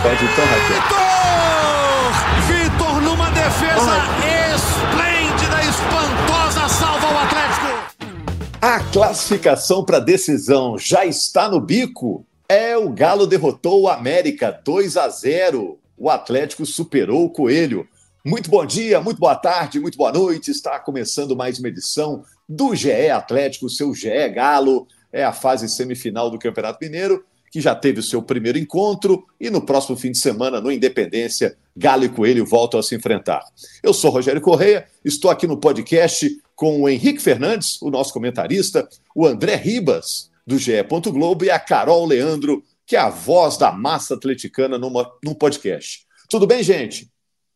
Pode então, Raquel. Vitor numa defesa esplêndida, espantosa, salva o Atlético. A classificação para a decisão já está no bico. O Galo derrotou o América 2-0. O Atlético superou o Coelho. Muito bom dia, muito boa tarde, muito boa noite. Está começando mais uma edição do GE Atlético, seu GE Galo. É a fase semifinal do Campeonato Mineiro, que já teve o seu primeiro encontro, e no próximo fim de semana, no Independência, Galo e Coelho voltam a se enfrentar. Eu sou Rogério Correia, estou aqui no podcast com o Henrique Fernandes, o nosso comentarista, o André Ribas, do GE. Globo, e a Carol Leandro, que é a voz da massa atleticana no podcast. Tudo bem, gente?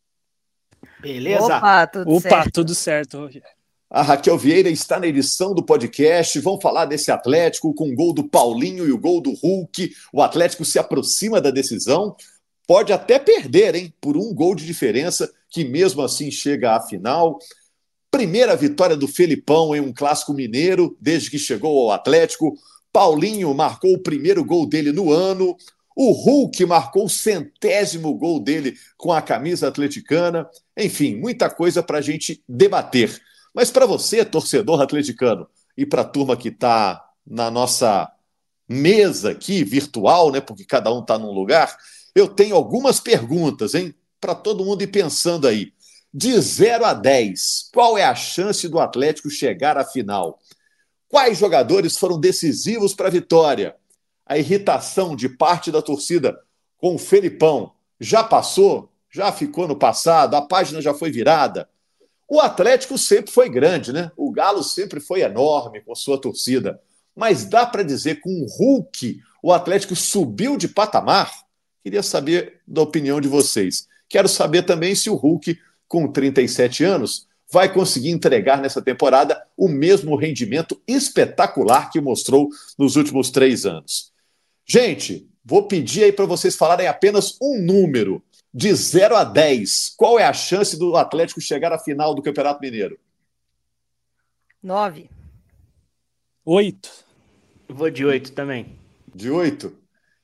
Beleza? Opa, tudo certo, Rogério. A Raquel Vieira está na edição do podcast. Vamos falar desse Atlético com o gol do Paulinho e o gol do Hulk. O Atlético se aproxima da decisão. Pode até perder, hein? Por um gol de diferença, que mesmo assim chega à final. Primeira vitória do Felipão em um clássico mineiro, desde que chegou ao Atlético. Paulinho marcou o primeiro gol dele no ano. O Hulk marcou o 100º gol dele com a camisa atleticana. Enfim, muita coisa para a gente debater. Mas para você, torcedor atleticano, e para a turma que está na nossa mesa aqui, virtual, né, porque cada um está num lugar, eu tenho algumas perguntas, hein, para todo mundo ir pensando aí. De 0 a 10, qual é a chance do Atlético chegar à final? Quais jogadores foram decisivos para a vitória? A irritação de parte da torcida com o Felipão já passou? Já ficou no passado? A página já foi virada? O Atlético sempre foi grande, né? O Galo sempre foi enorme com sua torcida. Mas dá para dizer que com o Hulk o Atlético subiu de patamar? Queria saber da opinião de vocês. Quero saber também se o Hulk, com 37 anos, vai conseguir entregar nessa temporada o mesmo rendimento espetacular que mostrou nos últimos 3 anos. Gente, vou pedir aí para vocês falarem apenas um número. De 0 a 10, qual é a chance do Atlético chegar à final do Campeonato Mineiro? 9. 8. Vou de 8 também. De 8?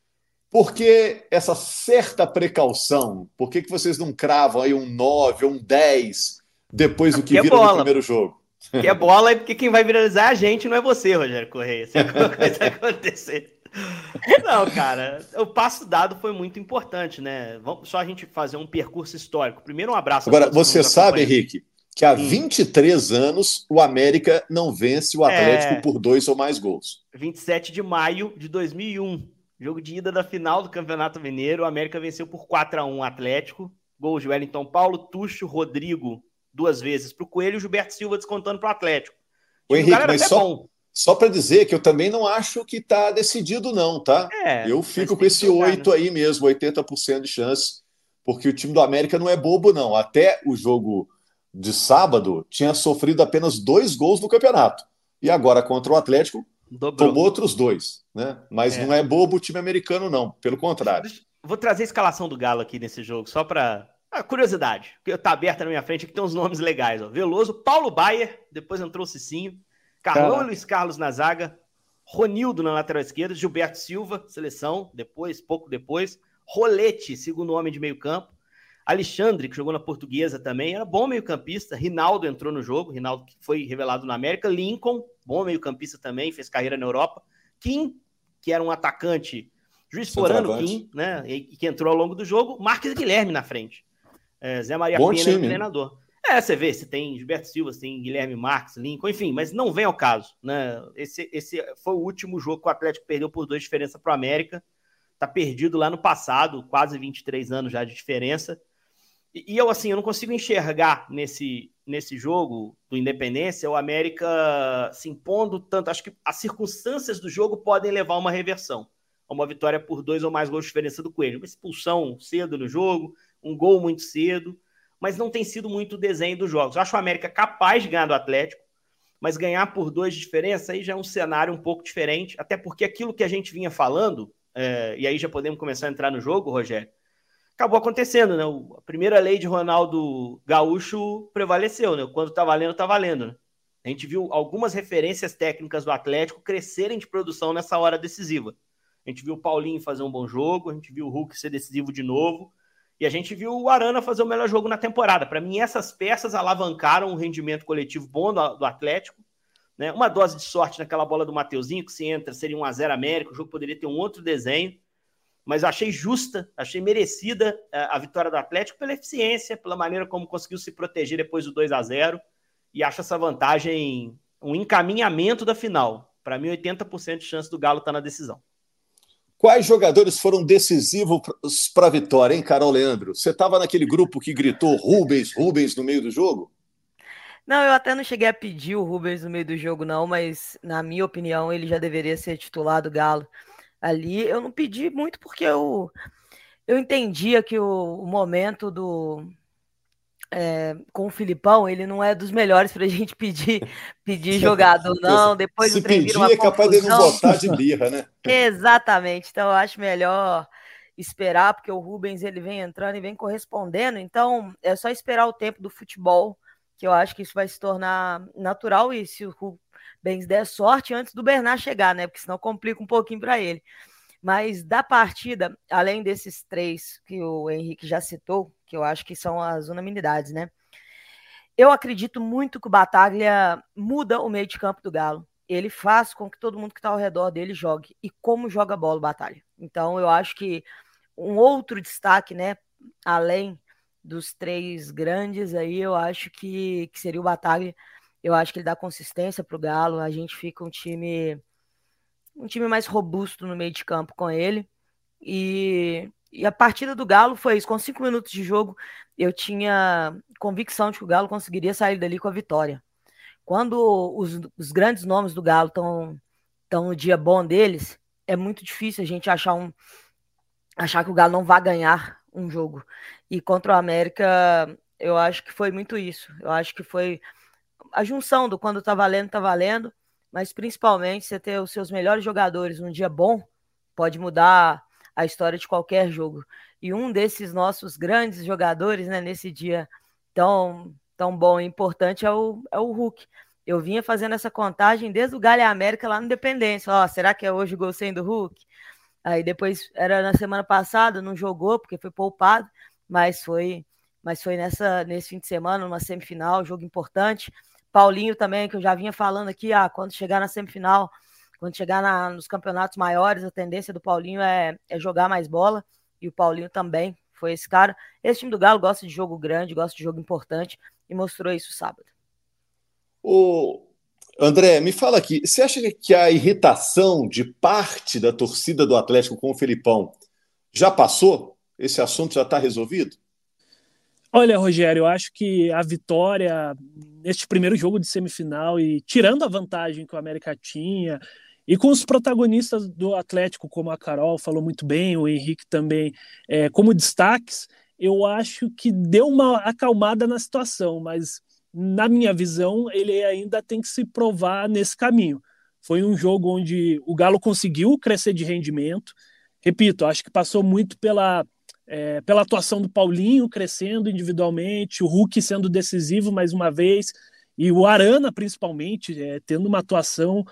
Por que essa certa precaução? Por que vocês não cravam aí um 9 ou um 10 depois do que viram no primeiro jogo? Que é bola, é porque quem vai viralizar é a gente, não é você, Rogério Correia. Se alguma coisa acontecer. Não, cara, o passo dado foi muito importante, né? Vamos só a gente fazer um percurso histórico. Primeiro, um abraço. Agora, você sabe, Henrique, que há 23 anos o América não vence o Atlético por 2 ou mais gols. 27 de maio de 2001, jogo de ida da final do Campeonato Mineiro. O América venceu por 4-1 o Atlético. Gols de Wellington Paulo, Tucho, Rodrigo, 2 vezes para o Coelho e Gilberto Silva descontando para o Atlético. O Henrique, mas só para dizer que eu também não acho que está decidido não, tá? Eu fico com esse 8 aí mesmo, 80% de chance, porque o time do América não é bobo não. Até o jogo de sábado tinha sofrido apenas 2 gols no campeonato. E agora contra o Atlético tomou outros 2, né? Mas não é bobo o time americano não, pelo contrário. Vou trazer a escalação do Galo aqui nesse jogo, só para curiosidade, porque tá aberta na minha frente, aqui tem uns nomes legais, ó. Veloso, Paulo Baier, depois entrou o Cicinho, Carlão e Luiz Carlos na zaga, Ronildo na lateral esquerda, Gilberto Silva, seleção, pouco depois, Rolete, segundo homem de meio campo, Alexandre, que jogou na Portuguesa também, era bom meio campista, Rinaldo entrou no jogo, Rinaldo que foi revelado na América, Lincoln, bom meio campista também, fez carreira na Europa, Kim, que era um atacante, Juiz Forano Kim, né, e que entrou ao longo do jogo, Marques Guilherme na frente, Zé Maria bom Pena, time, treinador. Você vê, se tem Gilberto Silva, se tem Guilherme Marques, Lincoln, enfim, mas não vem ao caso, né? Esse foi o último jogo que o Atlético perdeu por 2 diferença para o América. Tá perdido lá no passado, quase 23 anos já de diferença. E eu, assim, eu não consigo enxergar nesse jogo do Independência o América se impondo tanto. Acho que as circunstâncias do jogo podem levar a uma reversão, a uma vitória por 2 ou mais gols de diferença do Coelho. Uma expulsão cedo no jogo, um gol muito cedo, mas não tem sido muito o desenho dos jogos. Eu acho o América capaz de ganhar do Atlético, mas ganhar por 2 de diferença aí já é um cenário um pouco diferente, até porque aquilo que a gente vinha falando, e aí já podemos começar a entrar no jogo, Rogério, acabou acontecendo, né? A primeira lei de Ronaldo Gaúcho prevaleceu, né? Quando tá valendo, né? A gente viu algumas referências técnicas do Atlético crescerem de produção nessa hora decisiva. A gente viu o Paulinho fazer um bom jogo, a gente viu o Hulk ser decisivo de novo, e a gente viu o Arana fazer o melhor jogo na temporada. Para mim, essas peças alavancaram um rendimento coletivo bom do Atlético, né? Uma dose de sorte naquela bola do Mateuzinho, que se entra, seria 1-0 América, o jogo poderia ter um outro desenho, mas achei justa, achei merecida a vitória do Atlético pela eficiência, pela maneira como conseguiu se proteger depois do 2-0, e acho essa vantagem um encaminhamento da final. Para mim, 80% de chance do Galo estar na decisão. Quais jogadores foram decisivos para a vitória, hein, Carol Leandro? Você estava naquele grupo que gritou Rubens, Rubens no meio do jogo? Não, eu até não cheguei a pedir o Rubens no meio do jogo, não, mas na minha opinião ele já deveria ser titular do Galo. Ali eu não pedi muito porque eu entendia que o momento com o Filipão, ele não é dos melhores pra gente pedir jogador, não. Depois se o trem vira uma pedir é capaz de não confusão. botar de birra, né? Exatamente, então eu acho melhor esperar, porque o Rubens ele vem entrando e vem correspondendo, então é só esperar o tempo do futebol, que eu acho que isso vai se tornar natural, e se o Rubens der sorte antes do Bernard chegar, né? Porque senão complica um pouquinho para ele. Mas da partida, além desses 3 que o Henrique já citou, que eu acho que são as unanimidades, né? Eu acredito muito que o Bataglia muda o meio de campo do Galo. Ele faz com que todo mundo que está ao redor dele jogue. E como joga bola o Bataglia. Então eu acho que um outro destaque, né? Além dos 3 grandes aí, eu acho que seria o Bataglia. Eu acho que ele dá consistência para o Galo. A gente fica um time mais robusto no meio de campo com ele. E a partida do Galo foi isso. Com 5 minutos de jogo, eu tinha convicção de que o Galo conseguiria sair dali com a vitória. Quando os grandes nomes do Galo estão no dia bom deles, é muito difícil a gente achar que o Galo não vai ganhar um jogo. E contra o América, eu acho que foi muito isso. Eu acho que foi a junção do quando tá valendo, mas principalmente você ter os seus melhores jogadores num dia bom, pode mudar a história de qualquer jogo. E um desses nossos grandes jogadores, né, nesse dia tão bom e importante é o Hulk. Eu vinha fazendo essa contagem desde o Galo e América lá no Independência. Será que é hoje o gol sem do Hulk? Aí depois, era na semana passada, não jogou porque foi poupado, mas foi nesse fim de semana, numa semifinal, jogo importante. Paulinho também, que eu já vinha falando aqui, quando chegar na semifinal, quando chegar nos campeonatos maiores, a tendência do Paulinho é jogar mais bola, e o Paulinho também foi esse cara. Esse time do Galo gosta de jogo grande, gosta de jogo importante, e mostrou isso sábado. Ô, André, me fala aqui, você acha que a irritação de parte da torcida do Atlético com o Filipão já passou? Esse assunto já está resolvido? Olha, Rogério, eu acho que a vitória neste primeiro jogo de semifinal, e tirando a vantagem que o América tinha, e com os protagonistas do Atlético, como a Carol falou muito bem, o Henrique também, como destaques, eu acho que deu uma acalmada na situação, mas na minha visão ele ainda tem que se provar nesse caminho. Foi um jogo onde o Galo conseguiu crescer de rendimento, repito, acho que passou muito pela atuação do Paulinho crescendo individualmente, o Hulk sendo decisivo mais uma vez, e o Arana principalmente tendo uma atuação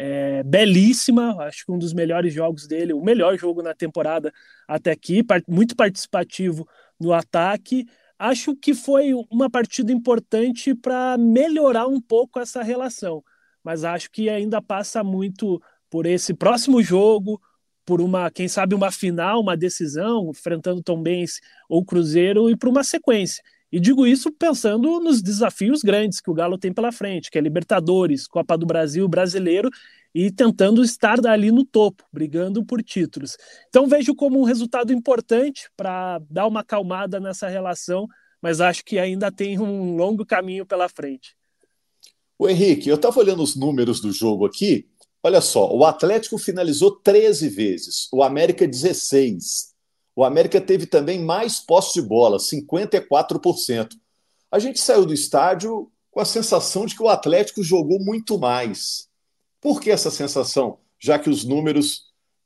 belíssima, acho que um dos melhores jogos dele, o melhor jogo na temporada até aqui, muito participativo no ataque. Acho que foi uma partida importante para melhorar um pouco essa relação, mas acho que ainda passa muito por esse próximo jogo, por quem sabe uma final, uma decisão, enfrentando Tombense ou Cruzeiro, e por uma sequência. E digo isso pensando nos desafios grandes que o Galo tem pela frente, que é Libertadores, Copa do Brasil, Brasileiro, e tentando estar ali no topo, brigando por títulos. Então vejo como um resultado importante para dar uma acalmada nessa relação, mas acho que ainda tem um longo caminho pela frente. O Henrique, eu estava olhando os números do jogo aqui. Olha só, o Atlético finalizou 13 vezes, o América 16. O América teve também mais posse de bola, 54%. A gente saiu do estádio com a sensação de que o Atlético jogou muito mais. Por que essa sensação? Já que os números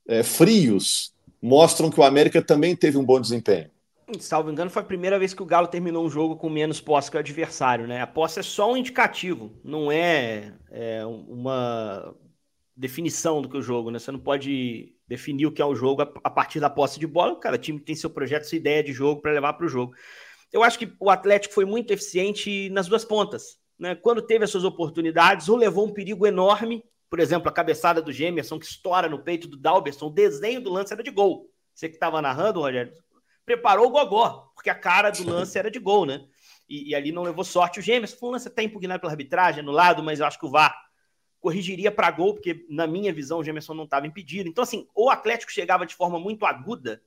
frios mostram que o América também teve um bom desempenho. Salvo engano, foi a primeira vez que o Galo terminou um jogo com menos posse que o adversário, né? A posse é só um indicativo, não é uma definição do que o jogo, né? Você não pode Definir o que é o jogo a partir da posse de bola. Cada time tem seu projeto, sua ideia de jogo para levar para o jogo. Eu acho que o Atlético foi muito eficiente nas duas pontas, né? Quando teve as suas oportunidades, ou levou um perigo enorme, por exemplo, a cabeçada do Gemerson, que estoura no peito do Dalberson, o desenho do lance era de gol. Você que estava narrando, Rogério, preparou o gogó, porque a cara do lance era de gol, né? E ali não levou sorte. O Gemerson foi um lance até impugnado pela arbitragem, anulado, mas eu acho que o VAR corrigiria para gol, porque na minha visão o Gemerson não estava impedido. Então, assim, ou o Atlético chegava de forma muito aguda,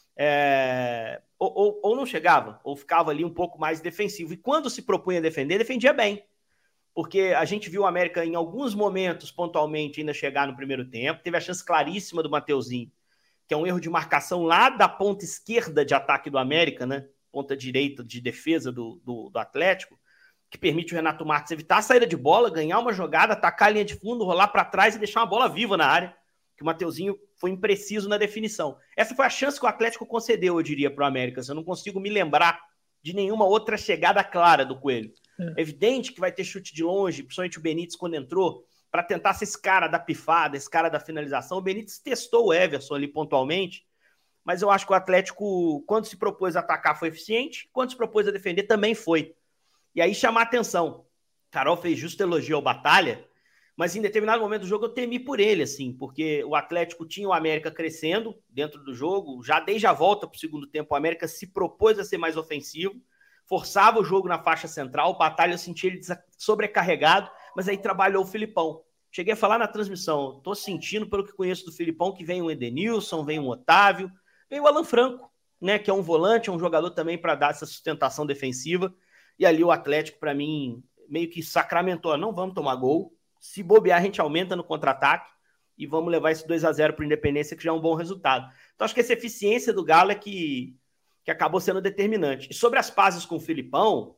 ou não chegava, ou ficava ali um pouco mais defensivo. E quando se propunha a defender, defendia bem. Porque a gente viu o América em alguns momentos, pontualmente, ainda chegar no primeiro tempo. Teve a chance claríssima do Mateuzinho, que é um erro de marcação lá da ponta esquerda de ataque do América, né? Ponta direita de defesa do Atlético, que permite o Renato Marques evitar a saída de bola, ganhar uma jogada, atacar a linha de fundo, rolar para trás e deixar uma bola viva na área, que o Mateuzinho foi impreciso na definição. Essa foi a chance que o Atlético concedeu, eu diria, para o América. Eu não consigo me lembrar de nenhuma outra chegada clara do Coelho. É evidente que vai ter chute de longe, principalmente o Benítez quando entrou, para tentar ser esse cara da pifada, esse cara da finalização. O Benítez testou o Everson ali pontualmente, mas eu acho que o Atlético, quando se propôs a atacar, foi eficiente, quando se propôs a defender, também foi. E aí chamar a atenção. Carol fez justo elogio ao Batalha, mas em determinado momento do jogo eu temi por ele, assim, porque o Atlético tinha o América crescendo dentro do jogo, já desde a volta para o segundo tempo, o América se propôs a ser mais ofensivo, forçava o jogo na faixa central, o Batalha eu senti ele sobrecarregado, mas aí trabalhou o Filipão. Cheguei a falar na transmissão, estou sentindo, pelo que conheço do Filipão, que vem um Edenilson, vem um Otávio, vem o Alan Franco, né, que é um volante, é um jogador também para dar essa sustentação defensiva. E ali o Atlético, para mim, meio que sacramentou, não vamos tomar gol, se bobear a gente aumenta no contra-ataque e vamos levar esse 2-0 para o Independência, que já é um bom resultado. Então acho que essa eficiência do Galo é que acabou sendo determinante. E sobre as pazes com o Filipão,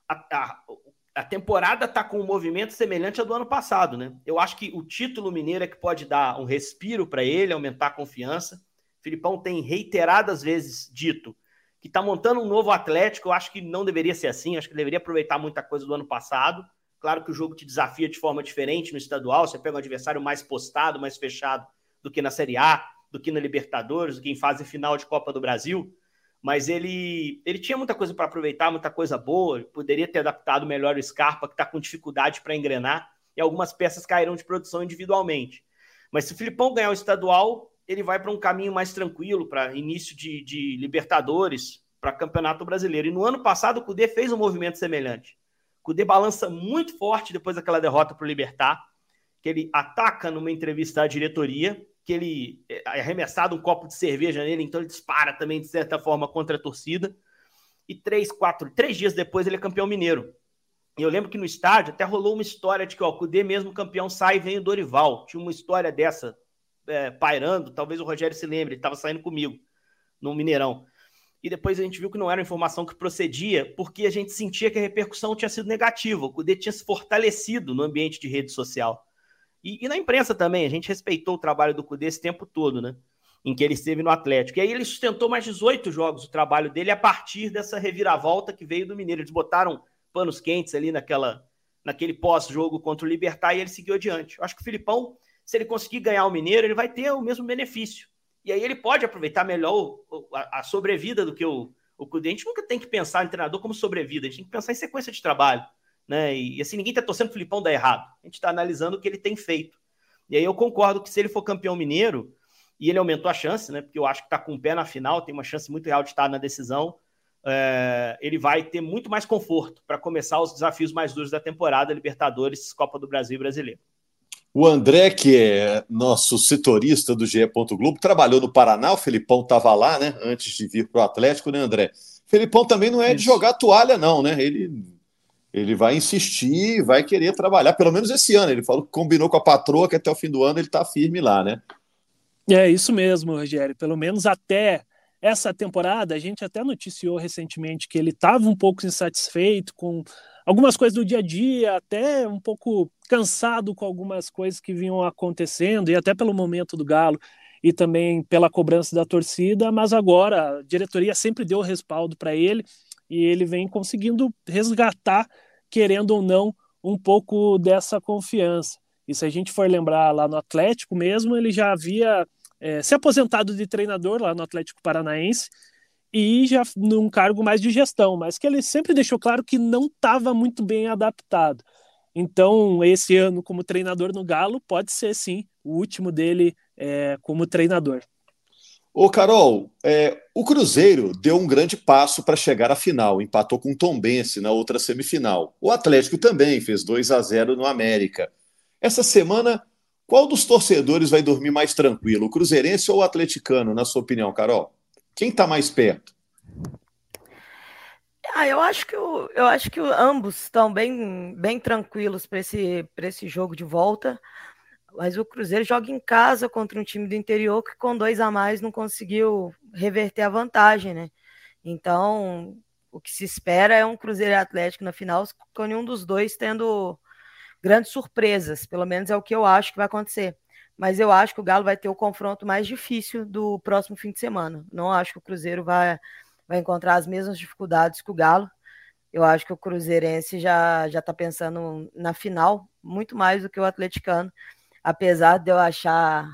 a temporada está com um movimento semelhante ao do ano passado, né? Eu acho que o título mineiro é que pode dar um respiro para ele, aumentar a confiança. O Filipão tem reiteradas vezes dito que está montando um novo Atlético. Eu acho que não deveria ser assim, acho que deveria aproveitar muita coisa do ano passado. Claro que o jogo te desafia de forma diferente no estadual, você pega um adversário mais postado, mais fechado do que na Série A, do que na Libertadores, do que em fase final de Copa do Brasil, mas ele tinha muita coisa para aproveitar, muita coisa boa, poderia ter adaptado melhor o Scarpa, que está com dificuldade para engrenar, e algumas peças caíram de produção individualmente. Mas se o Filipão ganhar o estadual, ele vai para um caminho mais tranquilo, para início de Libertadores, para Campeonato Brasileiro. E no ano passado o Cudê fez um movimento semelhante. O Cudê balança muito forte depois daquela derrota para o Libertad, que ele ataca numa entrevista à diretoria, que ele é arremessado um copo de cerveja nele, então ele dispara também, de certa forma, contra a torcida. E 3 dias depois ele é campeão mineiro. E eu lembro que no estádio até rolou uma história de que o Cudê mesmo campeão sai e vem o Dorival. Tinha uma história dessa pairando, talvez o Rogério se lembre, ele estava saindo comigo no Mineirão. E depois a gente viu que não era uma informação que procedia, porque a gente sentia que a repercussão tinha sido negativa. O Cudê tinha se fortalecido no ambiente de rede social. E na imprensa também, a gente respeitou o trabalho do Cudê esse tempo todo, né? Em que ele esteve no Atlético. E aí ele sustentou mais 18 jogos o trabalho dele a partir dessa reviravolta que veio do Mineiro. Eles botaram panos quentes ali naquele pós-jogo contra o Libertad e ele seguiu adiante. Eu acho que o Filipão, se ele conseguir ganhar o Mineiro, ele vai ter o mesmo benefício. E aí ele pode aproveitar melhor a sobrevida do que o Cudê. A gente nunca tem que pensar em treinador como sobrevida, a gente tem que pensar em sequência de trabalho, né? E assim, ninguém está torcendo o Filipão dar errado. A gente está analisando o que ele tem feito. E aí eu concordo que se ele for campeão mineiro, e ele aumentou a chance, né? Porque eu acho que está com o pé na final, tem uma chance muito real de estar na decisão, ele vai ter muito mais conforto para começar os desafios mais duros da temporada, Libertadores, Copa do Brasil e Brasileiro. O André, que é nosso setorista do GE. Globo, trabalhou no Paraná, o Felipão estava lá, né, antes de vir para o Atlético, né, André? O Felipão também não é de jogar toalha, não, né? Ele vai insistir, vai querer trabalhar, pelo menos esse ano. Ele falou que combinou com a patroa que até o fim do ano ele está firme lá, né? É isso mesmo, Rogério. Pelo menos até essa temporada, a gente até noticiou recentemente que ele estava um pouco insatisfeito com algumas coisas do dia a dia, até um pouco cansado com algumas coisas que vinham acontecendo, e até pelo momento do Galo, e também pela cobrança da torcida, mas agora a diretoria sempre deu respaldo para ele, e ele vem conseguindo resgatar, querendo ou não, um pouco dessa confiança. E se a gente for lembrar lá no Atlético mesmo, ele já havia se aposentado de treinador lá no Atlético Paranaense e já num cargo mais de gestão, mas que ele sempre deixou claro que não estava muito bem adaptado. Então, esse ano como treinador no Galo pode ser, sim, o último dele como treinador. Ô, Carol, o Cruzeiro deu um grande passo para chegar à final, empatou com o Tombense na outra semifinal. O Atlético também fez 2-0 no América. Essa semana, qual dos torcedores vai dormir mais tranquilo, o cruzeirense ou o atleticano, na sua opinião, Carol? Quem está mais perto? Eu acho que ambos estão bem tranquilos para esse jogo de volta. Mas o Cruzeiro joga em casa contra um time do interior que com 2 a mais não conseguiu reverter a vantagem, né? Então, o que se espera é um Cruzeiro e Atlético na final, com nenhum dos dois tendo grandes surpresas. Pelo menos é o que eu acho que vai acontecer. Mas eu acho que o Galo vai ter o confronto mais difícil do próximo fim de semana. Não acho que o Cruzeiro vai encontrar as mesmas dificuldades que o Galo. Eu acho que o cruzeirense já está pensando na final, muito mais do que o atleticano. Apesar de eu achar,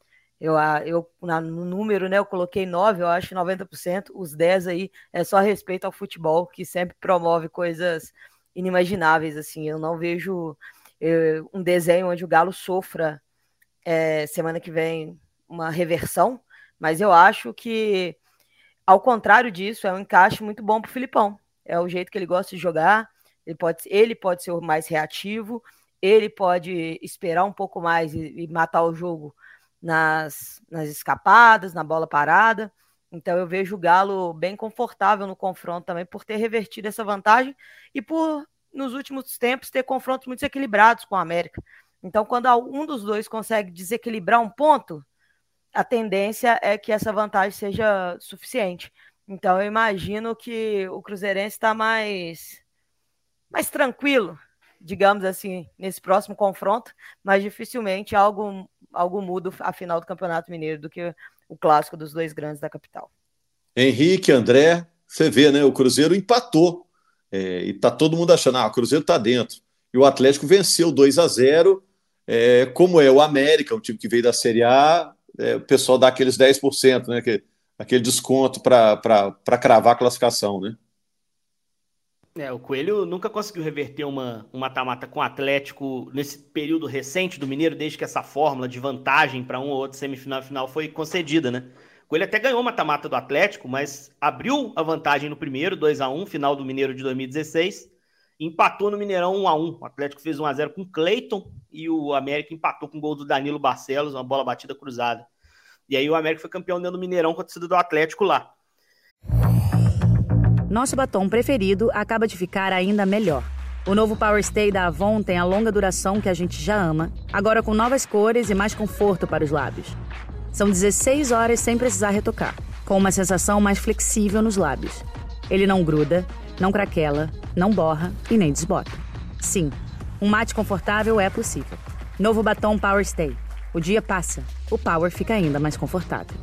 no número, né, eu coloquei 9, eu acho 90%, os 10 aí é só respeito ao futebol, que sempre promove coisas inimagináveis, assim. Eu não vejo um desenho onde o Galo sofra semana que vem uma reversão, mas eu acho que, ao contrário disso, é um encaixe muito bom para o Filipão. É o jeito que ele gosta de jogar, ele pode ser o mais reativo, ele pode esperar um pouco mais e matar o jogo nas escapadas, na bola parada. Então eu vejo o Galo bem confortável no confronto também por ter revertido essa vantagem e por, nos últimos tempos, ter confrontos muito equilibrados com o América. Então, quando um dos dois consegue desequilibrar um ponto, a tendência é que essa vantagem seja suficiente. Então eu imagino que o cruzeirense está mais tranquilo, digamos assim, nesse próximo confronto, mas dificilmente algo muda a final do Campeonato Mineiro do que o clássico dos dois grandes da capital. Henrique, André, você vê, né? O Cruzeiro empatou e tá todo mundo achando, o Cruzeiro tá dentro. E o Atlético venceu 2-0, como é o América, um time que veio da Série A, o pessoal dá aqueles 10%, né? Aquele desconto para cravar a classificação, né? O Coelho nunca conseguiu reverter um mata-mata com o Atlético nesse período recente do Mineiro, desde que essa fórmula de vantagem para um ou outro semifinal e final foi concedida, né? O Coelho até ganhou o mata-mata do Atlético, mas abriu a vantagem no primeiro, 2-1, final do Mineiro de 2016, e empatou no Mineirão 1-1. O Atlético fez 1-0 com o Cleiton e o América empatou com o gol do Danilo Barcelos, uma bola batida cruzada. E aí o América foi campeão dentro do Mineirão com a torcida do Atlético lá. Nosso batom preferido acaba de ficar ainda melhor. O novo Power Stay da Avon tem a longa duração que a gente já ama, agora com novas cores e mais conforto para os lábios. São 16 horas sem precisar retocar, com uma sensação mais flexível nos lábios. Ele não gruda, não craquela, não borra e nem desbota. Sim, um mate confortável é possível. Novo batom Power Stay. O dia passa, o Power fica ainda mais confortável.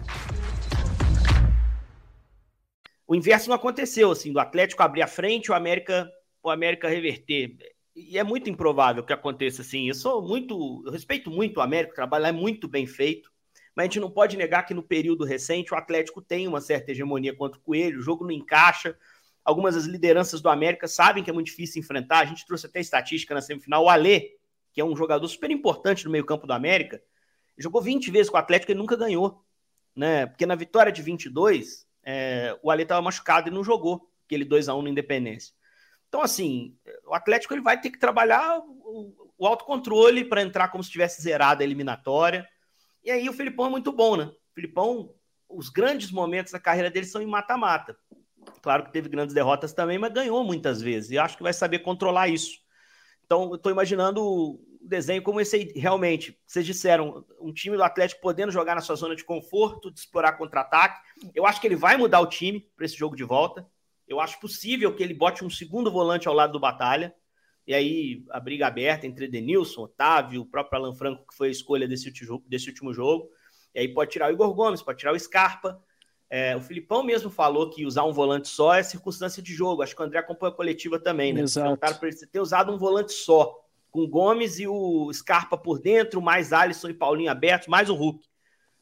O inverso não aconteceu, assim, do Atlético abrir a frente, o América reverter. E é muito improvável que aconteça assim. Eu respeito muito o América, o trabalho é muito bem feito, mas a gente não pode negar que no período recente o Atlético tem uma certa hegemonia contra o Coelho, o jogo não encaixa. Algumas das lideranças do América sabem que é muito difícil enfrentar. A gente trouxe até estatística na semifinal. O Alê, que é um jogador super importante no meio-campo do América, jogou 20 vezes com o Atlético e ele nunca ganhou, né? Porque na vitória de 22, o Alê estava machucado e não jogou aquele 2-1 na Independência. Então, assim, o Atlético ele vai ter que trabalhar o autocontrole para entrar como se tivesse zerado a eliminatória. E aí o Filipão é muito bom, né? O Filipão, os grandes momentos da carreira dele são em mata-mata. Claro que teve grandes derrotas também, mas ganhou muitas vezes. E acho que vai saber controlar isso. Então, eu estou imaginando o desenho como esse aí, realmente. Vocês disseram, um time do Atlético podendo jogar na sua zona de conforto, de explorar contra-ataque. Eu acho que ele vai mudar o time para esse jogo de volta. Eu acho possível que ele bote um segundo volante ao lado do Batalha. E aí, a briga aberta entre Edenilson, Otávio, o próprio Alan Franco, que foi a escolha desse último jogo. E aí pode tirar o Igor Gomes, pode tirar o Scarpa. O Filipão mesmo falou que usar um volante só é circunstância de jogo. Acho que o André acompanha a coletiva também, né? Exato. Perguntaram para ele ter usado um volante só, com o Gomes e o Scarpa por dentro, mais Alisson e Paulinho abertos, mais o Hulk.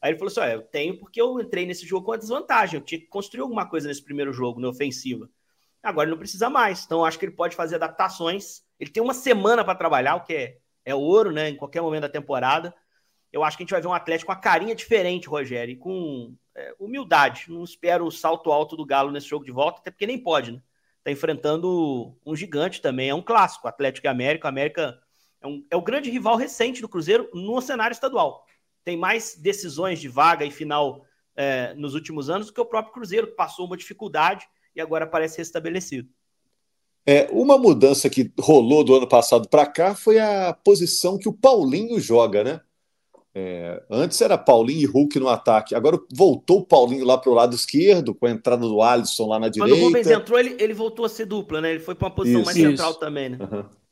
Aí ele falou assim, eu tenho porque eu entrei nesse jogo com a desvantagem, eu tinha que construir alguma coisa nesse primeiro jogo, na ofensiva. Agora ele não precisa mais, então eu acho que ele pode fazer adaptações, ele tem uma semana para trabalhar, o que é ouro, né, em qualquer momento da temporada. Eu acho que a gente vai ver um Atlético com a carinha diferente, Rogério, e com humildade. Não espero o salto alto do Galo nesse jogo de volta, até porque nem pode, né? Tá enfrentando um gigante também, é um clássico, Atlético e América. O América é o grande rival recente do Cruzeiro no cenário estadual. Tem mais decisões de vaga e final nos últimos anos do que o próprio Cruzeiro, que passou uma dificuldade e agora parece restabelecido. Uma mudança que rolou do ano passado para cá foi a posição que o Paulinho joga, né? Antes era Paulinho e Hulk no ataque, agora voltou o Paulinho lá para o lado esquerdo, com a entrada do Alisson lá na direita. Quando o Rubens entrou, ele voltou a ser dupla, né? Ele foi para uma posição mais central também, né?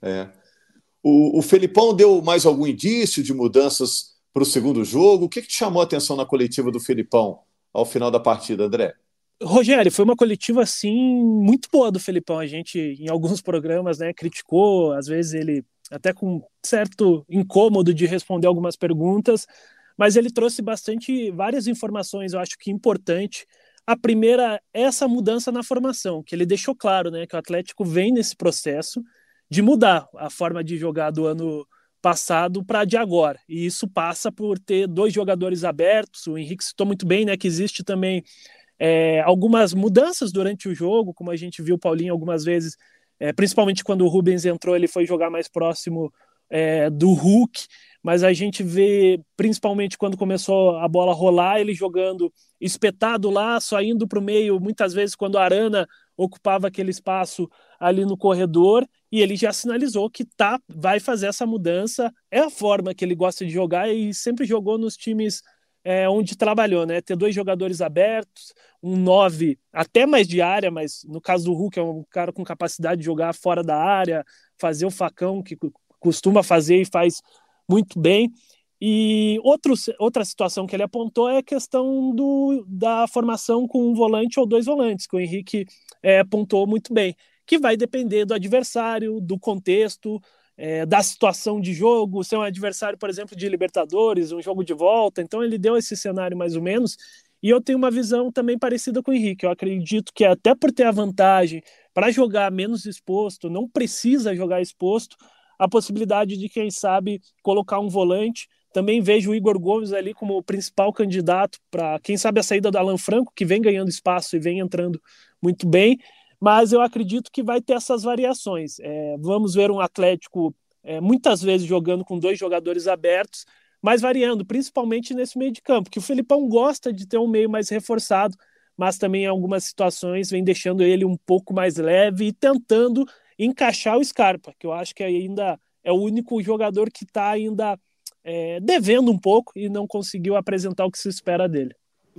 O Felipão deu mais algum indício de mudanças para o segundo jogo? O que te chamou a atenção na coletiva do Felipão ao final da partida, André? Rogério, foi uma coletiva, assim, muito boa do Felipão. A gente, em alguns programas, né, criticou, às vezes ele até com certo incômodo de responder algumas perguntas, mas ele trouxe várias informações, eu acho que importante. A primeira é essa mudança na formação, que ele deixou claro, né, que o Atlético vem nesse processo de mudar a forma de jogar do ano passado para de agora, e isso passa por ter 2 jogadores abertos. O Henrique citou muito bem, né, que existe também algumas mudanças durante o jogo, como a gente viu o Paulinho algumas vezes, principalmente quando o Rubens entrou, ele foi jogar mais próximo do Hulk, mas a gente vê, principalmente quando começou a bola rolar, ele jogando espetado lá, só indo para o meio, muitas vezes quando a Arana ocupava aquele espaço ali no corredor, e ele já sinalizou que vai fazer essa mudança, é a forma que ele gosta de jogar e sempre jogou nos times onde trabalhou, né? Ter 2 jogadores abertos, um 9 até mais de área, mas no caso do Hulk é um cara com capacidade de jogar fora da área, fazer o facão que costuma fazer e faz muito bem. E outra situação que ele apontou é a questão da formação com um volante ou 2 volantes, que o Henrique apontou muito bem, que vai depender do adversário, do contexto, da situação de jogo, ser um adversário, por exemplo, de Libertadores, um jogo de volta. Então ele deu esse cenário mais ou menos, e eu tenho uma visão também parecida com o Henrique. Eu acredito que até por ter a vantagem para jogar menos exposto, não precisa jogar exposto, a possibilidade de, quem sabe, colocar um volante. Também vejo o Igor Gomes ali como o principal candidato para, quem sabe, a saída do Alan Franco, que vem ganhando espaço e vem entrando muito bem. Mas eu acredito que vai ter essas variações. Vamos ver um Atlético muitas vezes jogando com 2 jogadores abertos, mas variando, principalmente nesse meio de campo, que o Felipão gosta de ter um meio mais reforçado, mas também em algumas situações vem deixando ele um pouco mais leve e tentando encaixar o Scarpa, que eu acho que ainda é o único jogador que está ainda devendo um pouco e não conseguiu apresentar o que se espera dele.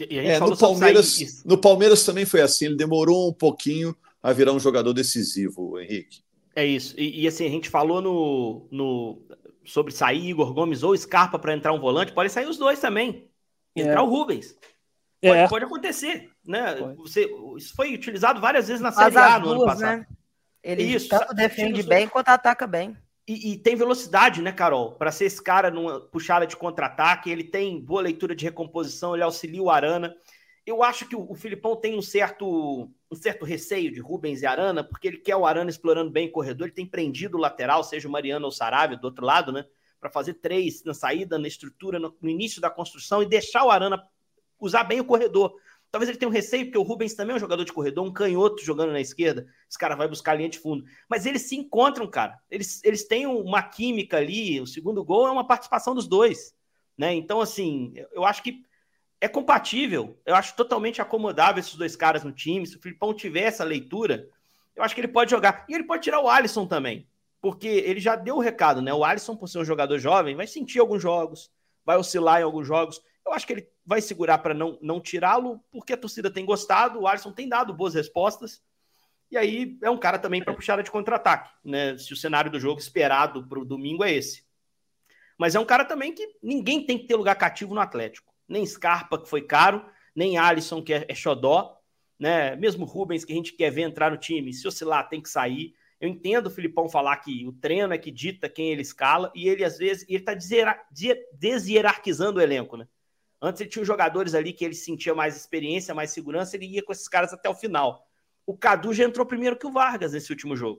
No Palmeiras também foi assim, ele demorou um pouquinho a virar um jogador decisivo, Henrique. É isso. E assim, a gente falou sobre sair Igor Gomes ou Scarpa para entrar um volante, pode sair os 2 também. Entrar o Rubens. Pode acontecer, né? Isso foi utilizado várias vezes na Série A no ano passado. Né? Ele tanto defende bem quanto ataca bem. E tem velocidade, né, Carol? Para ser esse cara numa puxada de contra-ataque, ele tem boa leitura de recomposição, ele auxilia o Arana. Eu acho que o Felipão tem um certo receio de Rubens e Arana, porque ele quer o Arana explorando bem o corredor, ele tem prendido o lateral, seja o Mariano ou o Saravia, do outro lado, né? Para fazer 3 na saída, na estrutura, no início da construção, e deixar o Arana usar bem o corredor. Talvez ele tenha um receio, porque o Rubens também é um jogador de corredor, um canhoto jogando na esquerda, esse cara vai buscar a linha de fundo. Mas eles se encontram, cara. Eles têm uma química ali, o segundo gol é uma participação dos 2, né? Então, assim, eu acho que é compatível, eu acho totalmente acomodável esses 2 caras no time. Se o Felipão tiver essa leitura, eu acho que ele pode jogar. E ele pode tirar o Alisson também, porque ele já deu o recado, né? O Alisson, por ser um jogador jovem, vai sentir alguns jogos, vai oscilar em alguns jogos. Eu acho que ele vai segurar para não tirá-lo, porque a torcida tem gostado, o Alisson tem dado boas respostas, e aí é um cara também para puxada de contra-ataque, né? Se o cenário do jogo esperado para o domingo é esse. Mas é um cara também que ninguém tem que ter lugar cativo no Atlético. Nem Scarpa, que foi caro, nem Alisson, que é xodó, né? Mesmo Rubens, que a gente quer ver entrar no time, se oscilar, tem que sair. Eu entendo o Felipão falar que o treino é que dita quem ele escala, e ele, às vezes, ele está deshierarquizando o elenco, né? Antes ele tinha os jogadores ali que ele sentia mais experiência, mais segurança, ele ia com esses caras até o final. O Cadu já entrou primeiro que o Vargas nesse último jogo.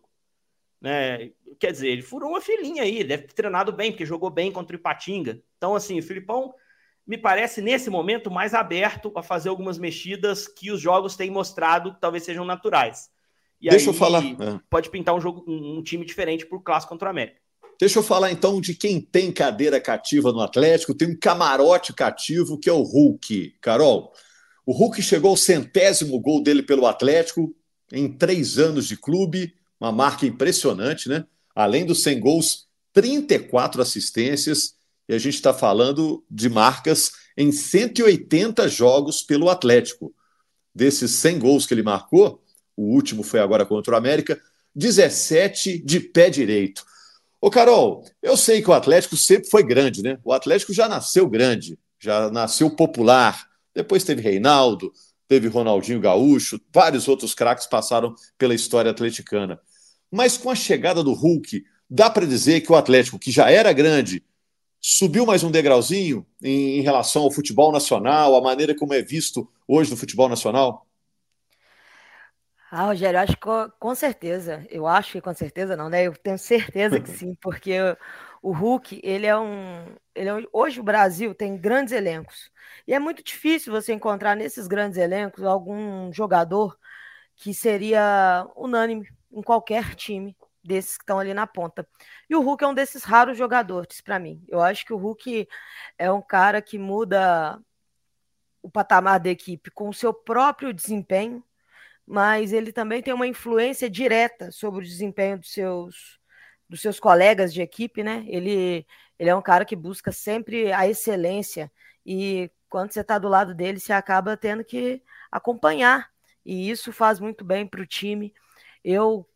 Né? Quer dizer, ele furou uma filinha aí, deve ter treinado bem, porque jogou bem contra o Ipatinga. Então, assim, o Filipão me parece, nesse momento, mais aberto a fazer algumas mexidas que os jogos têm mostrado que talvez sejam naturais. E Deixa aí, eu falar. pode pintar um time diferente para o Clássico contra o América. Deixa eu falar, então, de quem tem cadeira cativa no Atlético. Tem um camarote cativo, que é o Hulk. Carol, o Hulk chegou ao 100º gol dele pelo Atlético em 3 anos de clube. Uma marca impressionante, né? Além dos 100 gols, 34 assistências. E a gente está falando de marcas em 180 jogos pelo Atlético. Desses 100 gols que ele marcou, o último foi agora contra o América, 17 de pé direito. Ô, Carol, eu sei que o Atlético sempre foi grande, né? O Atlético já nasceu grande, já nasceu popular. Depois teve Reinaldo, teve Ronaldinho Gaúcho, vários outros craques passaram pela história atleticana. Mas com a chegada do Hulk, dá para dizer que o Atlético, que já era grande, subiu mais um degrauzinho em relação ao futebol nacional, a maneira como é visto hoje no futebol nacional? Rogério, eu acho que com certeza. Eu acho que com certeza não, né? Eu tenho certeza que sim, porque o Hulk, hoje o Brasil tem grandes elencos. E é muito difícil você encontrar nesses grandes elencos algum jogador que seria unânime em qualquer time desses que estão ali na ponta. E o Hulk é um desses raros jogadores para mim. Eu acho que o Hulk é um cara que muda o patamar da equipe com o seu próprio desempenho, mas ele também tem uma influência direta sobre o desempenho dos seus colegas de equipe, né? Ele é um cara que busca sempre a excelência e quando você está do lado dele, você acaba tendo que acompanhar e isso faz muito bem para o time. Eu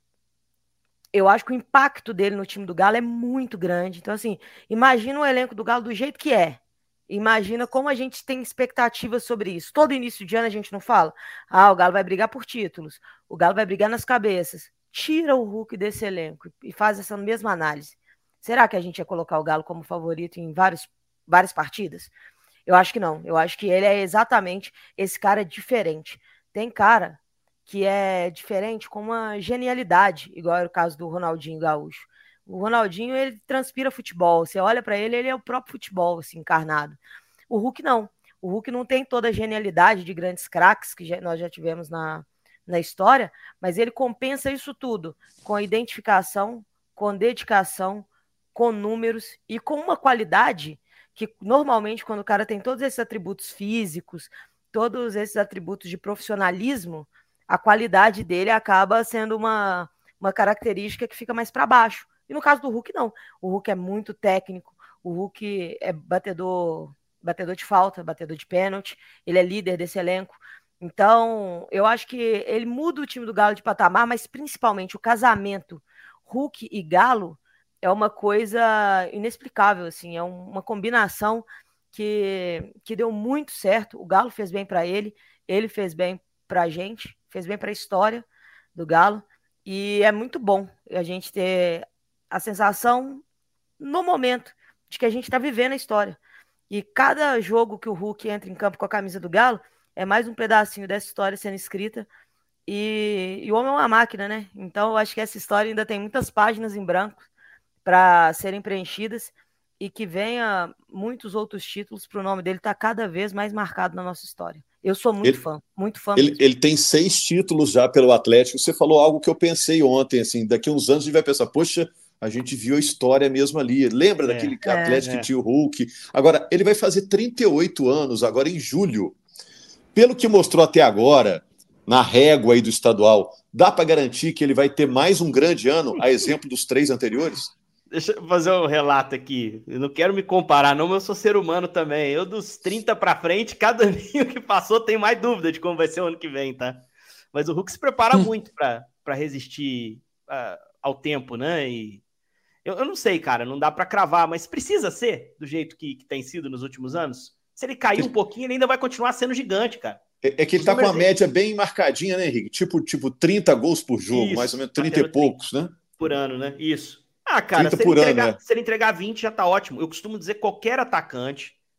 acho que o impacto dele no time do Galo é muito grande. Então, assim, imagina o elenco do Galo do jeito que é. Imagina como a gente tem expectativas sobre isso. Todo início de ano a gente não fala? O Galo vai brigar por títulos. O Galo vai brigar nas cabeças. Tira o Hulk desse elenco e faz essa mesma análise. Será que a gente ia colocar o Galo como favorito em várias partidas? Eu acho que não. Eu acho que ele é exatamente esse cara diferente. Tem cara que é diferente com uma genialidade, igual era o caso do Ronaldinho Gaúcho. O Ronaldinho, ele transpira futebol. Você olha para ele, ele é o próprio futebol, assim, encarnado. O Hulk não. O Hulk não tem toda a genialidade de grandes craques que nós já tivemos na história, mas ele compensa isso tudo com identificação, com dedicação, com números e com uma qualidade que, normalmente, quando o cara tem todos esses atributos físicos, todos esses atributos de profissionalismo, a qualidade dele acaba sendo uma característica que fica mais para baixo. E no caso do Hulk, não. O Hulk é muito técnico, o Hulk é batedor de falta, batedor de pênalti, ele é líder desse elenco. Então, eu acho que ele muda o time do Galo de patamar, mas principalmente o casamento Hulk e Galo é uma coisa inexplicável, assim, é uma combinação que deu muito certo. O Galo fez bem para ele fez bem para a gente, fez bem para a história do Galo, e é muito bom a gente ter a sensação no momento de que a gente está vivendo a história. E cada jogo que o Hulk entra em campo com a camisa do Galo é mais um pedacinho dessa história sendo escrita. E o homem é uma máquina, né? Então eu acho que essa história ainda tem muitas páginas em branco para serem preenchidas e que venha muitos outros títulos para o nome dele estar cada vez mais marcado na nossa história. Eu sou muito fã mesmo. Ele tem 6 títulos já pelo Atlético. Você falou algo que eu pensei ontem, assim, daqui a uns anos a gente vai pensar, poxa, a gente viu a história mesmo ali. Lembra daquele Atlético que tinha o Hulk? Agora, ele vai fazer 38 anos, agora em julho. Pelo que mostrou até agora, na régua aí do estadual, dá para garantir que ele vai ter mais um grande ano, a exemplo dos 3 anteriores? Deixa eu fazer um relato aqui. Eu não quero me comparar, não, mas eu sou ser humano também. Eu, dos 30 para frente, cada aninho que passou, tenho mais dúvida de como vai ser o ano que vem, tá? Mas o Hulk se prepara muito para resistir ao tempo, né? E eu não sei, cara, não dá para cravar, mas precisa ser do jeito que tem sido nos últimos anos. Se ele cair um pouquinho, ele ainda vai continuar sendo gigante, cara. É que ele tá com a média bem marcadinha, né, Henrique? Tipo 30 gols por jogo, isso, mais ou menos 30 e poucos, né? Por ano, né? Isso. Cara, se ele entregar 20 já tá ótimo. Eu costumo dizer qualquer atacante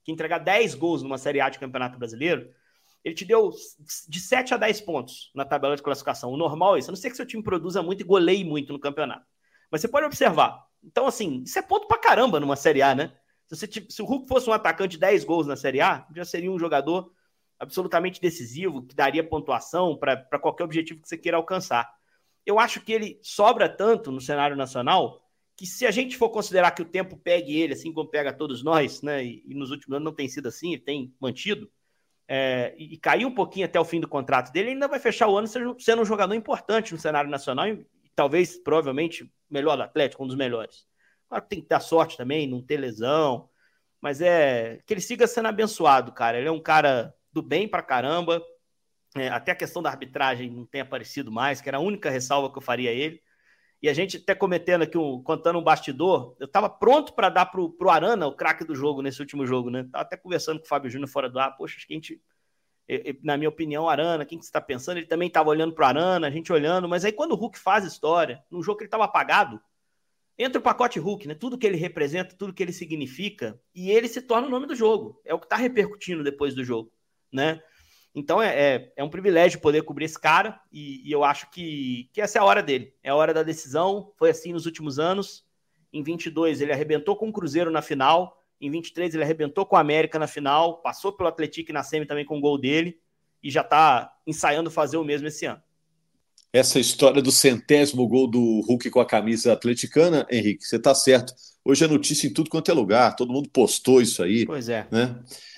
que entregar 10 gols numa Série A de Campeonato Brasileiro, ele te deu de 7 a 10 pontos na tabela de classificação. O normal é isso. A não ser que seu time produza muito e goleie muito no campeonato. Mas você pode observar. Então, assim, isso é ponto pra caramba numa Série A, né? Se o Hulk fosse um atacante de 10 gols na Série A, já seria um jogador absolutamente decisivo, que daria pontuação para qualquer objetivo que você queira alcançar. Eu acho que ele sobra tanto no cenário nacional que, se a gente for considerar que o tempo pegue ele, assim como pega todos nós, né? E nos últimos anos não tem sido assim, ele tem mantido, e cair um pouquinho até o fim do contrato dele, ele ainda vai fechar o ano sendo um jogador importante no cenário nacional e talvez, provavelmente, melhor do Atlético, um dos melhores. Claro que tem que dar sorte também, não ter lesão, mas que ele siga sendo abençoado, cara. Ele é um cara do bem pra caramba, até a questão da arbitragem não tem aparecido mais, que era a única ressalva que eu faria a ele. E a gente até contando um bastidor, eu tava pronto para dar pro Arana o craque do jogo, nesse último jogo, né? Tava até conversando com o Fábio Júnior fora do ar, poxa, acho que a gente, na minha opinião, o Arana, quem que você tá pensando? Ele também tava olhando pro Arana, a gente olhando, mas aí quando o Hulk faz história, num jogo que ele tava apagado, entra o pacote Hulk, né? Tudo que ele representa, tudo que ele significa, e ele se torna o nome do jogo. É o que tá repercutindo depois do jogo, né? Então é um privilégio poder cobrir esse cara, e eu acho que essa é a hora dele, é a hora da decisão. Foi assim nos últimos anos. Em 22 ele arrebentou com o Cruzeiro na final, em 23 ele arrebentou com o América na final, passou pelo Atlético na semi também com o gol dele, e já está ensaiando fazer o mesmo esse ano. Essa história do 100º gol do Hulk com a camisa atleticana, Henrique, você está certo. Hoje é notícia em tudo quanto é lugar, todo mundo postou isso aí. Pois é. Né?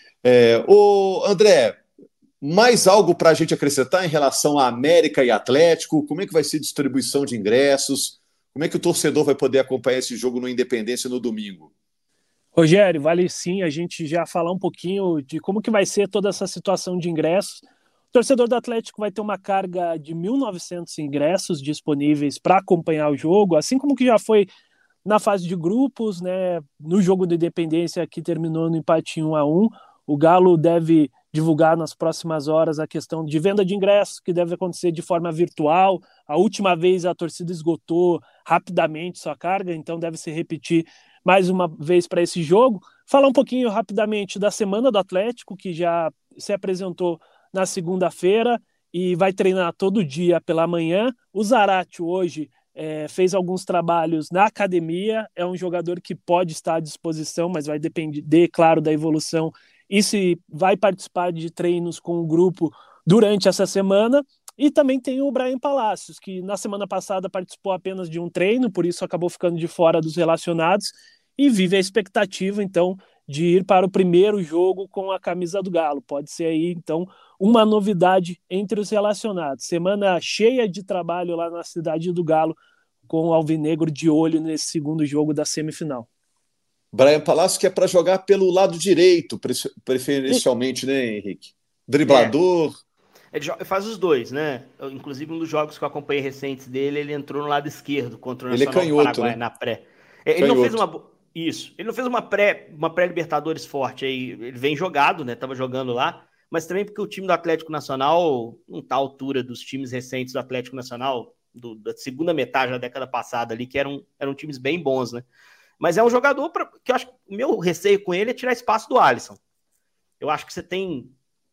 Ô, André, mais algo para a gente acrescentar em relação a América e Atlético? Como é que vai ser a distribuição de ingressos? Como é que o torcedor vai poder acompanhar esse jogo no Independência no domingo? Rogério, vale sim a gente já falar um pouquinho de como que vai ser toda essa situação de ingressos. O torcedor do Atlético vai ter uma carga de 1.900 ingressos disponíveis para acompanhar o jogo, assim como que já foi na fase de grupos, né? No jogo da Independência, que terminou no empate 1-1, o Galo deve divulgar nas próximas horas a questão de venda de ingressos, que deve acontecer de forma virtual. A última vez a torcida esgotou rapidamente sua carga, então deve se repetir mais uma vez para esse jogo. Falar um pouquinho rapidamente da semana do Atlético, que já se apresentou na segunda-feira e vai treinar todo dia pela manhã. O Zaratio hoje fez alguns trabalhos na academia, é um jogador que pode estar à disposição, mas vai depender, claro, da evolução e se vai participar de treinos com o grupo durante essa semana. E também tem o Brahim Palácios, que na semana passada participou apenas de um treino, por isso acabou ficando de fora dos relacionados, e vive a expectativa, então, de ir para o primeiro jogo com a camisa do Galo. Pode ser aí, então, uma novidade entre os relacionados. Semana cheia de trabalho lá na cidade do Galo, com o Alvinegro de olho nesse segundo jogo da semifinal. Brahim Palácio, que é para jogar pelo lado direito, preferencialmente, né, Henrique? Driblador. Ele faz os dois, né? Inclusive, um dos jogos que eu acompanhei recentes dele, ele entrou no lado esquerdo contra o Nacional canhoto, do Paraguai, né? Na pré. Ele não fez ele não fez uma pré-Libertadores forte aí. Ele vem jogado, né? Tava jogando lá, mas também porque o time do Atlético Nacional não tá à altura dos times recentes do Atlético Nacional, da segunda metade da década passada ali, que eram times bem bons, né? Mas é um jogador que eu acho que o meu receio com ele é tirar espaço do Alisson. Eu acho que você tem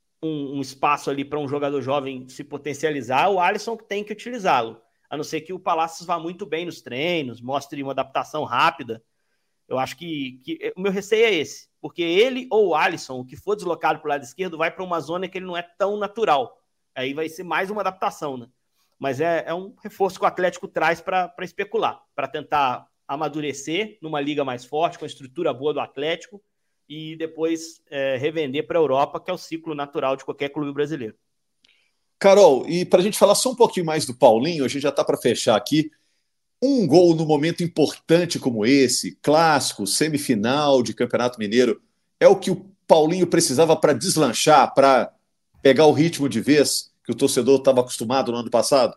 um espaço ali para um jogador jovem se potencializar, o Alisson que tem que utilizá-lo, a não ser que o Palácios vá muito bem nos treinos, mostre uma adaptação rápida. Eu acho que o meu receio é esse, porque ele ou o Alisson, o que for deslocado para o lado esquerdo, vai para uma zona que ele não é tão natural. Aí vai ser mais uma adaptação, né? Mas é um reforço que o Atlético traz para especular, para tentar amadurecer numa liga mais forte, com a estrutura boa do Atlético, e depois revender para a Europa, que é o ciclo natural de qualquer clube brasileiro. Carol, e para a gente falar só um pouquinho mais do Paulinho, a gente já está para fechar aqui. Um gol no momento importante como esse, clássico, semifinal de Campeonato Mineiro, é o que o Paulinho precisava para deslanchar, para pegar o ritmo de vez que o torcedor estava acostumado no ano passado?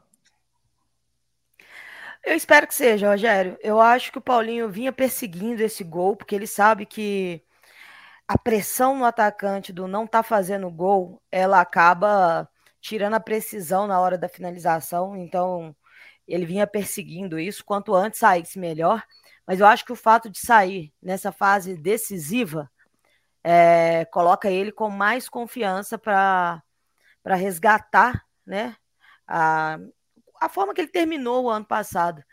Eu espero que seja, Rogério. Eu acho que o Paulinho vinha perseguindo esse gol, porque ele sabe que a pressão no atacante do não tá fazendo gol, ela acaba tirando a precisão na hora da finalização. Então, ele vinha perseguindo isso. Quanto antes saísse, melhor. Mas eu acho que o fato de sair nessa fase decisiva coloca ele com mais confiança para resgatar, né, a forma que ele terminou o ano passado.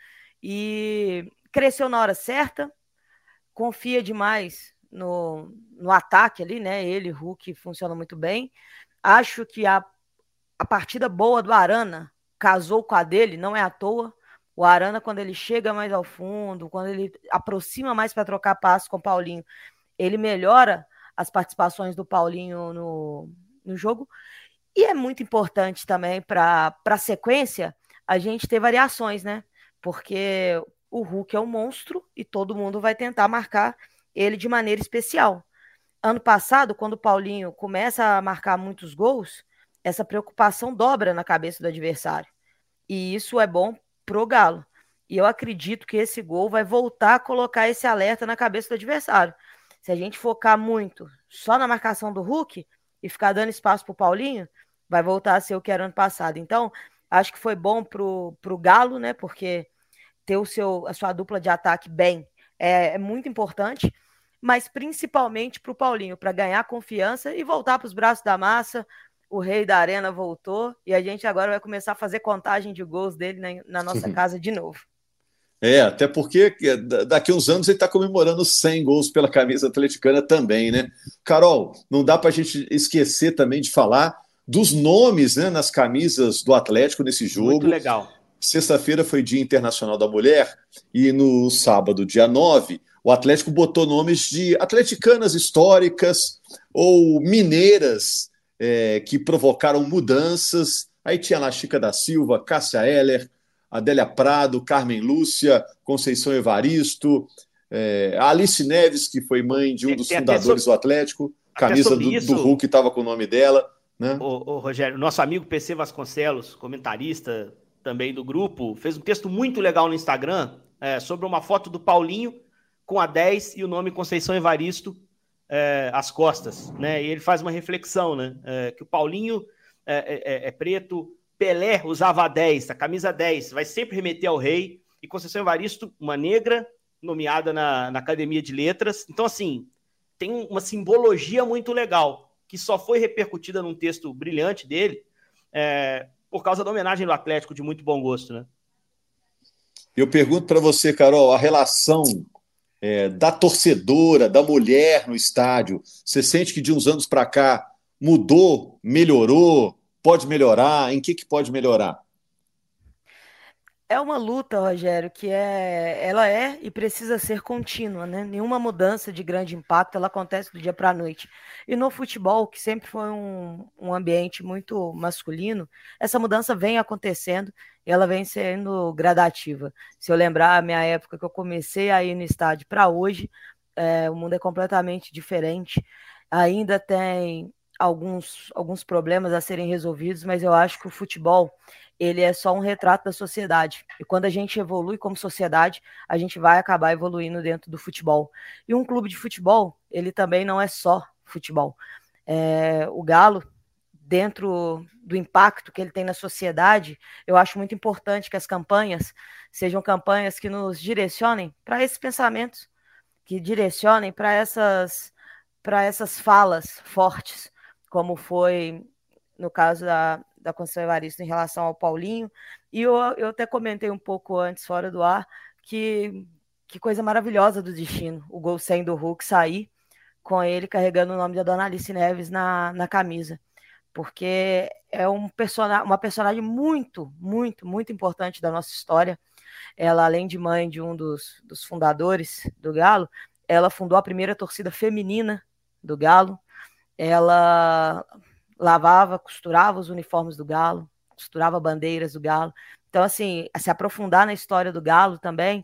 E cresceu na hora certa, confia demais no ataque ali, né? Ele, Hulk, funcionam muito bem. Acho que a partida boa do Arana casou com a dele, não é à toa. O Arana, quando ele chega mais ao fundo, quando ele aproxima mais para trocar passe com o Paulinho, ele melhora as participações do Paulinho no jogo. E é muito importante também para a sequência a gente ter variações, né? Porque o Hulk é um monstro e todo mundo vai tentar marcar ele de maneira especial. Ano passado, quando o Paulinho começa a marcar muitos gols, essa preocupação dobra na cabeça do adversário. E isso é bom pro Galo. E eu acredito que esse gol vai voltar a colocar esse alerta na cabeça do adversário. Se a gente focar muito só na marcação do Hulk e ficar dando espaço pro Paulinho, vai voltar a ser o que era ano passado. Então, acho que foi bom pro Galo, né? Porque ter a sua dupla de ataque bem é muito importante, mas principalmente para o Paulinho, para ganhar confiança e voltar para os braços da massa. O rei da arena voltou e a gente agora vai começar a fazer contagem de gols dele na nossa casa de novo. Até porque daqui a uns anos ele está comemorando 100 gols pela camisa atleticana também, né? Carol, não dá para a gente esquecer também de falar dos nomes, né, nas camisas do Atlético nesse jogo. Muito legal. Sexta-feira foi Dia Internacional da Mulher e no sábado, dia 9, o Atlético botou nomes de atleticanas históricas ou mineiras que provocaram mudanças. Aí tinha lá Chica da Silva, Cássia Eller, Adélia Prado, Carmen Lúcia, Conceição Evaristo, a Alice Neves, que foi mãe de um dos fundadores do Atlético, camisa do Hulk estava com o nome dela. Né? O Rogério, nosso amigo PC Vasconcelos, comentarista também do grupo, fez um texto muito legal no Instagram sobre uma foto do Paulinho com a 10 e o nome Conceição Evaristo às costas, né? E ele faz uma reflexão, né? Que o Paulinho é preto, Pelé usava a 10, a camisa 10, vai sempre remeter ao rei, e Conceição Evaristo, uma negra, nomeada na Academia de Letras. Então, assim, tem uma simbologia muito legal, que só foi repercutida num texto brilhante dele, por causa da homenagem do Atlético, de muito bom gosto, né? Eu pergunto para você, Carol, a relação da torcedora, da mulher no estádio, você sente que de uns anos para cá mudou, melhorou, pode melhorar? Em que pode melhorar? É uma luta, Rogério, que ela é e precisa ser contínua, né? Nenhuma mudança de grande impacto ela acontece do dia para a noite. E no futebol, que sempre foi um ambiente muito masculino, essa mudança vem acontecendo e ela vem sendo gradativa. Se eu lembrar a minha época que eu comecei a ir no estádio para hoje, o mundo é completamente diferente. Ainda tem alguns problemas a serem resolvidos, mas eu acho que o futebol ele é só um retrato da sociedade. E quando a gente evolui como sociedade, a gente vai acabar evoluindo dentro do futebol. E um clube de futebol, ele também não é só futebol. O Galo, dentro do impacto que ele tem na sociedade, eu acho muito importante que as campanhas sejam campanhas que nos direcionem para esses pensamentos, que direcionem para essas falas fortes, como foi no caso da Conceição Evaristo em relação ao Paulinho. E eu até comentei um pouco antes, fora do ar, que coisa maravilhosa do destino, o gol 100 do Hulk sair com ele carregando o nome da dona Alice Neves na camisa. Porque é uma personagem muito, muito, muito importante da nossa história. Ela, além de mãe de um dos fundadores do Galo, ela fundou a primeira torcida feminina do Galo. Ela lavava, costurava os uniformes do Galo, costurava bandeiras do Galo. Então, assim, se aprofundar na história do Galo também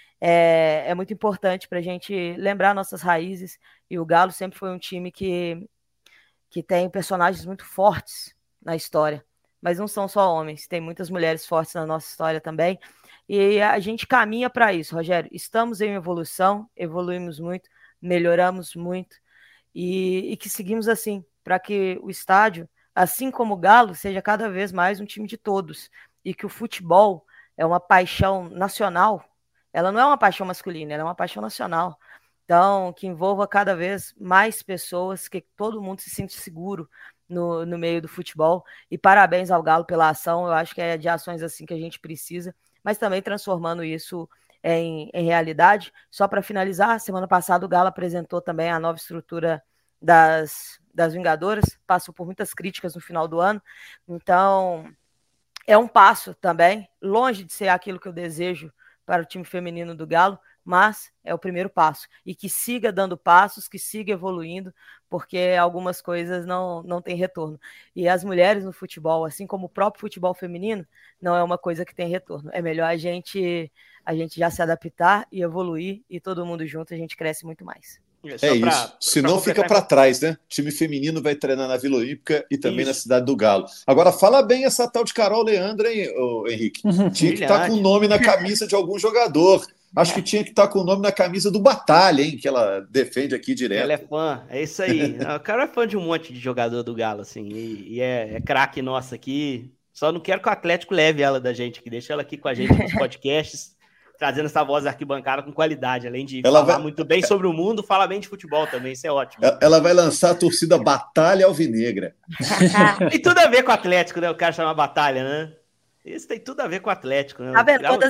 é muito importante para a gente lembrar nossas raízes. E o Galo sempre foi um time que tem personagens muito fortes na história. Mas não são só homens, tem muitas mulheres fortes na nossa história também. E a gente caminha para isso, Rogério. Estamos em evolução, evoluímos muito, melhoramos muito. E que seguimos assim, para que o estádio, assim como o Galo, seja cada vez mais um time de todos. E que o futebol é uma paixão nacional. Ela não é uma paixão masculina, ela é uma paixão nacional. Então, que envolva cada vez mais pessoas, que todo mundo se sinta seguro no meio do futebol. E parabéns ao Galo pela ação. Eu acho que é de ações assim que a gente precisa, mas também transformando isso em realidade. Só para finalizar, semana passada o Galo apresentou também a nova estrutura das Vingadoras, passou por muitas críticas no final do ano. Então, é um passo também, longe de ser aquilo que eu desejo para o time feminino do Galo, mas é o primeiro passo. E que siga dando passos, que siga evoluindo, porque algumas coisas não têm retorno. E as mulheres no futebol, assim como o próprio futebol feminino, não é uma coisa que tem retorno. É melhor a gente já se adaptar e evoluir, e todo mundo junto a gente cresce muito mais. É isso. Senão fica para trás, né? O time feminino vai treinar na Vila Olímpica e também na Cidade do Galo. Agora, fala bem essa tal de Carol Leandra, hein, Henrique? Tinha que estar com o nome na camisa de algum jogador. Acho que tinha que estar com o nome na camisa do Batalha, hein? Que ela defende aqui direto. Ela é fã, é isso aí. O cara é fã de um monte de jogador do Galo, assim. E é craque nossa aqui. Só não quero que o Atlético leve ela da gente aqui. Deixa ela aqui com a gente nos podcasts, trazendo essa voz arquibancada com qualidade. Além de falar muito bem sobre o mundo, fala bem de futebol também. Isso é ótimo. Ela vai lançar a torcida Batalha Alvinegra. Tem tudo a ver com o Atlético, né? O cara chama Batalha, né? Isso tem tudo a ver com o Atlético, né? Tá vendo? Quando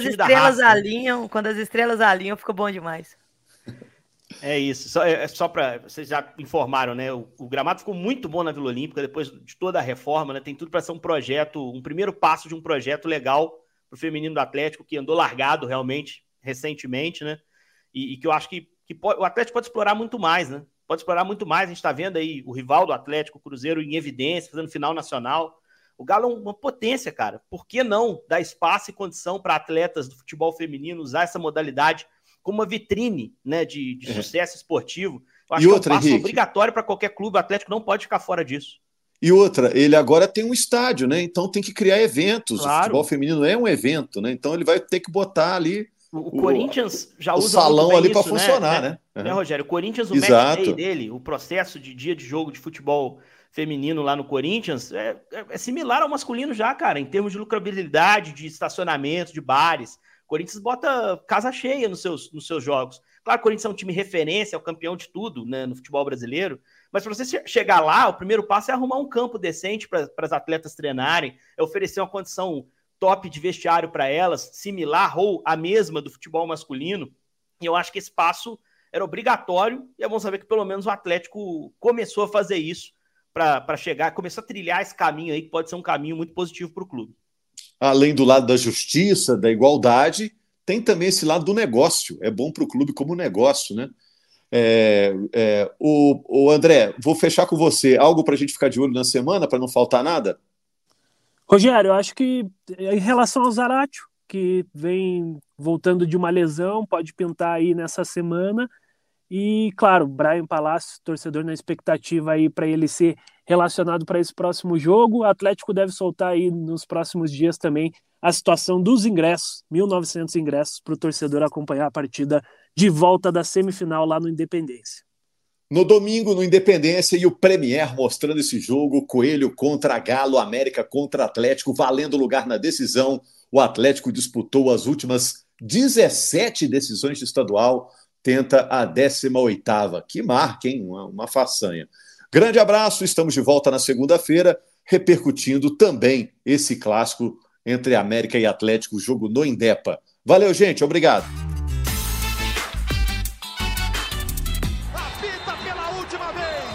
as estrelas alinham, fica bom demais. É isso. Só para vocês já informaram, né? O gramado ficou muito bom na Vila Olímpica depois de toda a reforma, né? Tem tudo para ser um projeto, um primeiro passo de um projeto legal para o feminino do Atlético, que andou largado realmente recentemente, né? E que eu acho que o Atlético pode explorar muito mais, né? Pode explorar muito mais. A gente está vendo aí o rival do Atlético, o Cruzeiro, em evidência, fazendo final nacional. O Galo é uma potência, cara. Por que não dar espaço e condição para atletas do futebol feminino usar essa modalidade como uma vitrine, né, de sucesso esportivo? Eu acho que é um passo obrigatório para qualquer clube. O Atlético não pode ficar fora disso. E outra, ele agora tem um estádio, né? Então tem que criar eventos. Claro. O futebol feminino é um evento, né? Então ele vai ter que botar ali o Corinthians já usa o salão ali para funcionar, né? Né, Rogério? O Corinthians, o match day dele, o processo de dia de jogo de futebol feminino lá no Corinthians é similar ao masculino já, cara, em termos de lucrabilidade, de estacionamento, de bares. O Corinthians bota casa cheia nos seus jogos. Claro que o Corinthians é um time referência, é o campeão de tudo, né, no futebol brasileiro, mas para você chegar lá, o primeiro passo é arrumar um campo decente para as atletas treinarem, é oferecer uma condição top de vestiário para elas, similar ou a mesma do futebol masculino, e eu acho que esse passo era obrigatório, e é bom saber que pelo menos o Atlético começou a fazer isso, para chegar, começar a trilhar esse caminho aí, que pode ser um caminho muito positivo para o clube. Além do lado da justiça, da igualdade, tem também esse lado do negócio. É bom para o clube como negócio, né? O André, vou fechar com você. Algo para a gente ficar de olho na semana, para não faltar nada? Rogério, eu acho que em relação ao Zaratio, que vem voltando de uma lesão, pode pintar aí nessa semana. E, claro, Brian Palácio, torcedor na expectativa aí para ele ser relacionado para esse próximo jogo. O Atlético deve soltar aí nos próximos dias também a situação dos ingressos, 1.900 ingressos para o torcedor acompanhar a partida de volta da semifinal lá no Independência. No domingo, no Independência, e o Premier mostrando esse jogo, Coelho contra Galo, América contra Atlético, valendo lugar na decisão. O Atlético disputou as últimas 17 decisões de estadual, tenta a 18ª. Que marca, hein? Uma façanha. Grande abraço, estamos de volta na segunda-feira, repercutindo também esse clássico entre América e Atlético, jogo no Indepa. Valeu, gente, obrigado. Apita pela última vez.